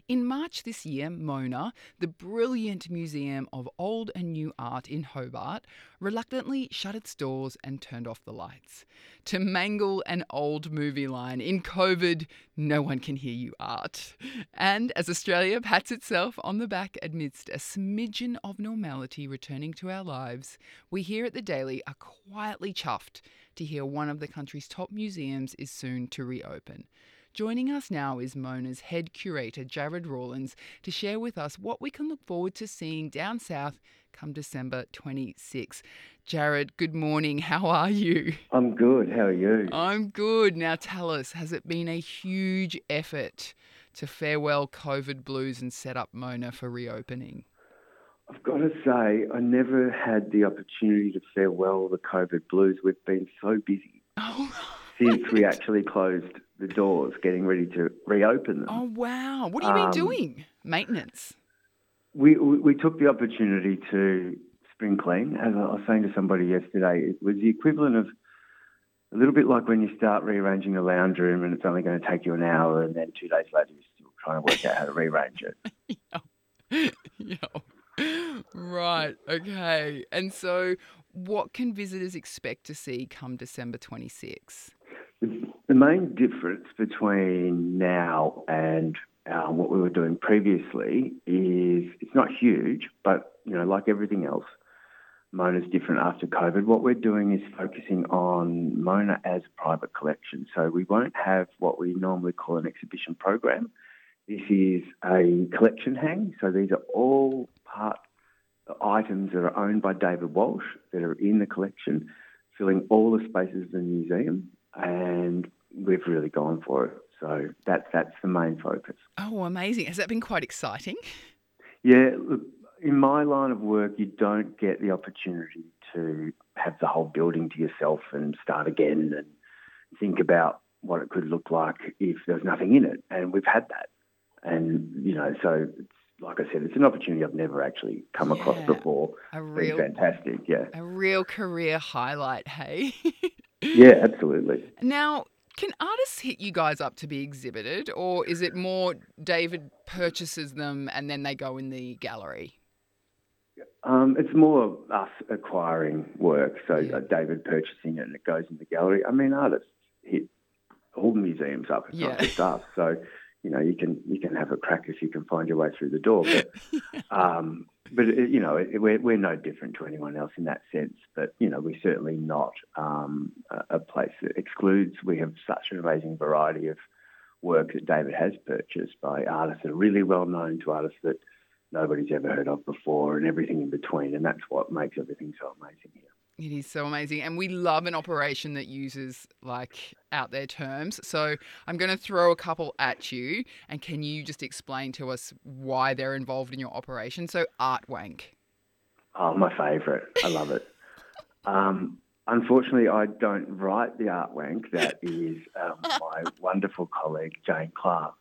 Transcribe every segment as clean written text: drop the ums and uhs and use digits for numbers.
In March this year, Mona, the brilliant museum of old and new art in Hobart, reluctantly shut its doors and turned off the lights. To mangle an old movie line in COVID, no one can hear you art. And as Australia pats itself on the back amidst a smidgen of normality returning to our lives, we here at the Daily are quietly chuffed to hear one of the country's top museums is soon to reopen. Joining us now is Mona's head curator, Jared Rawlins, to share with us what we can look forward to seeing down south come December 26. Jared, good morning. How are you? I'm good. How are you? I'm good. Now tell us, has it been a huge effort to farewell COVID blues and set up Mona for reopening? I've got to say, I never had the opportunity to farewell the COVID blues. We've been so busy Oh, since we actually closed the doors, getting ready to reopen them. oh wow. What have you been doing? Maintenance? We took the opportunity to spring clean. As I was saying to somebody yesterday, it was the equivalent of a little bit like when you start rearranging a lounge room and it's only going to take you an hour, and then 2 days later you're still trying to work out how to rearrange it. Yeah. Right. Okay. And so what can visitors expect to see come December 26? The main difference between now and what we were doing previously is it's not huge, but like everything else, Mona's different after COVID. What we're doing is focusing on Mona as a private collection. So we won't have what we normally call an exhibition program. This is a collection hang. So these are all items that are owned by David Walsh that are in the collection, filling all the spaces of the museum, and we've really gone for it. So that's the main focus. Oh, amazing. Has that been quite exciting? Yeah, look, in my line of work, you don't get the opportunity to have the whole building to yourself and start again and think about what it could look like if there's nothing in it. And we've had that. And, so it's, like I said, it's an opportunity I've never actually come across before. It's been fantastic, yeah. A real career highlight, hey? Yeah, absolutely. Now, can artists hit you guys up to be exhibited, or is it more David purchases them and then they go in the gallery? It's more us acquiring work, so David purchasing it and it goes in the gallery. I mean, artists hit all the museums up. It's not just us. So, you can have a crack if you can find your way through the door. But we're no different to anyone else in that sense. But, we're certainly not a place that excludes. We have such an amazing variety of work that David has purchased by artists that are really well known to artists that nobody's ever heard of before, and everything in between. And that's what makes everything so amazing here. It is so amazing. And we love an operation that uses out there terms. So I'm going to throw a couple at you, and can you just explain to us why they're involved in your operation? So art wank. Oh, my favourite. I love it. Unfortunately, I don't write the art wank. That is my wonderful colleague, Jane Clark.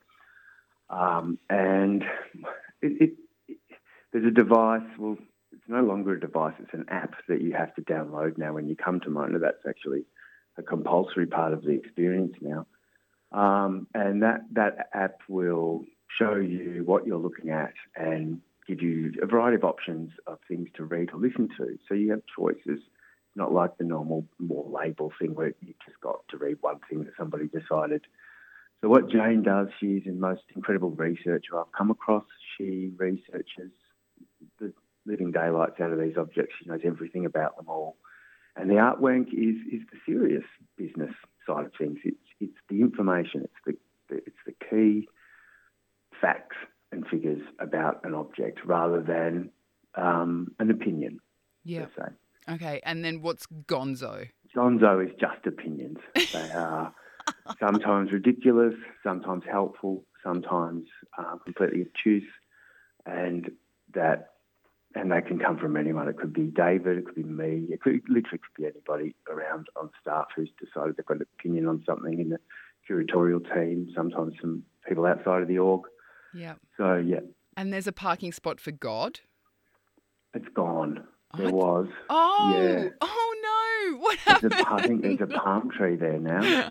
And there's a device. Well, it's no longer a device. It's an app that you have to download now when you come to Mona. That's actually a compulsory part of the experience now. And that app will show you what you're looking at and give you a variety of options of things to read or listen to. So you have choices, not like the normal more label thing where you've just got to read one thing that somebody decided. So what Jane does, she's the most incredible researcher I've come across. She researches the living daylights out of these objects. She knows everything about them all. And the art wank is the serious business side of things. It's the information. It's the key facts and figures about an object rather than an opinion. Yeah. Per se. Okay. And then what's gonzo? Gonzo is just opinions. They are sometimes ridiculous, sometimes helpful, sometimes completely obtuse, and they can come from anyone. It could be David, it could be me, it could literally be anybody around on staff who's decided they've got an opinion on something in the curatorial team, sometimes some people outside of the org. Yeah. So, yeah. And there's a parking spot for God? It's gone. There was. Oh, Yeah. oh What I think there's a happened? palm tree there now.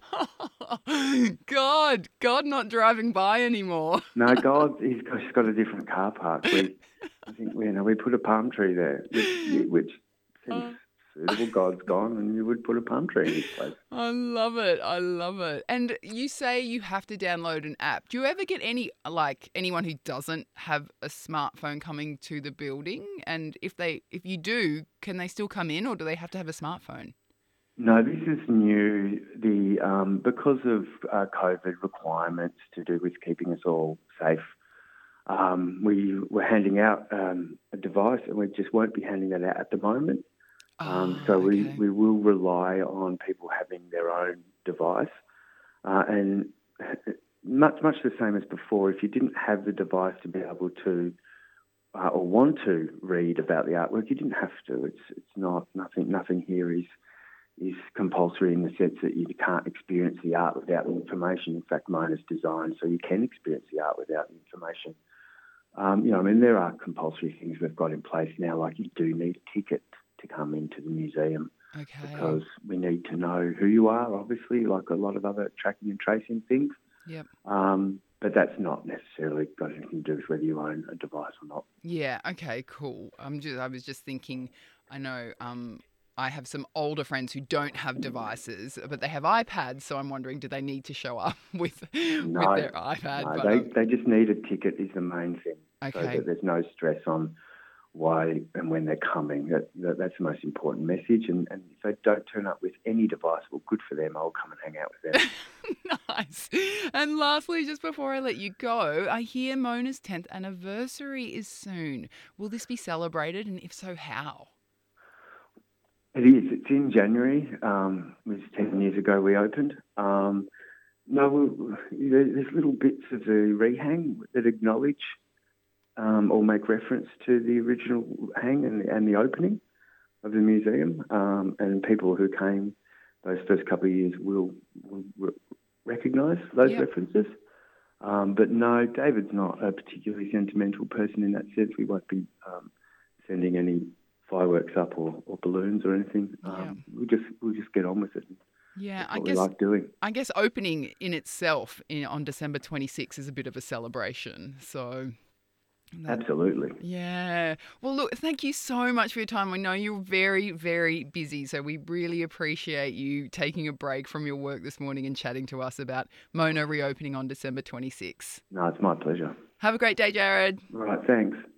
God not driving by anymore. No, God, he's got a different car park. I think we put a palm tree there, which seems Uh, suitable. God's gone, and you would put a palm tree in his place. I love it. I love it. And you say you have to download an app. Do you ever get anyone who doesn't have a smartphone coming to the building? And if you do, can they still come in, or do they have to have a smartphone? No, this is new. Because of COVID requirements to do with keeping us all safe, we were handing out a device, and we just won't be handing that out at the moment. So Okay. we will rely on people having their own device, and much the same as before. If you didn't have the device to be able to or want to read about the artwork, you didn't have to. It's not nothing here is compulsory in the sense that you can't experience the art without the information. In fact, mine is designed so you can experience the art without the information. There are compulsory things we've got in place now, like you do need a ticket to come into the museum Okay. because we need to know who you are, obviously, like a lot of other tracking and tracing things. Yep. But that's not necessarily got anything to do with whether you own a device or not. Yeah. Okay. Cool. I was just thinking. I know. I have some older friends who don't have devices, but they have iPads. So I'm wondering, do they need to show up with No, their iPad? no, But they just need a ticket is the main thing, so okay. that there's no stress on why and when they're coming. That's the most important message. And if they don't turn up with any device, well, good for them. I'll come and hang out with them. Nice. And lastly, just before I let you go, I hear Mona's 10th anniversary is soon. Will this be celebrated? And if so, how? It is. It's in January. It was 10 years ago we opened. There's little bits of the rehang that acknowledge or make reference to the original hang and the opening of the museum. And people who came those first couple of years will recognise those references. But no, David's not a particularly sentimental person in that sense. We won't be sending any fireworks up or balloons or anything. We'll just get on with it. Yeah, That's what we like doing. I guess opening in itself on December 26th is a bit of a celebration. So Absolutely. yeah. Well, look, thank you so much for your time. I know you're very, very busy, so we really appreciate you taking a break from your work this morning and chatting to us about Mona reopening on December 26th. No, it's my pleasure. Have a great day, Jared. All right, thanks.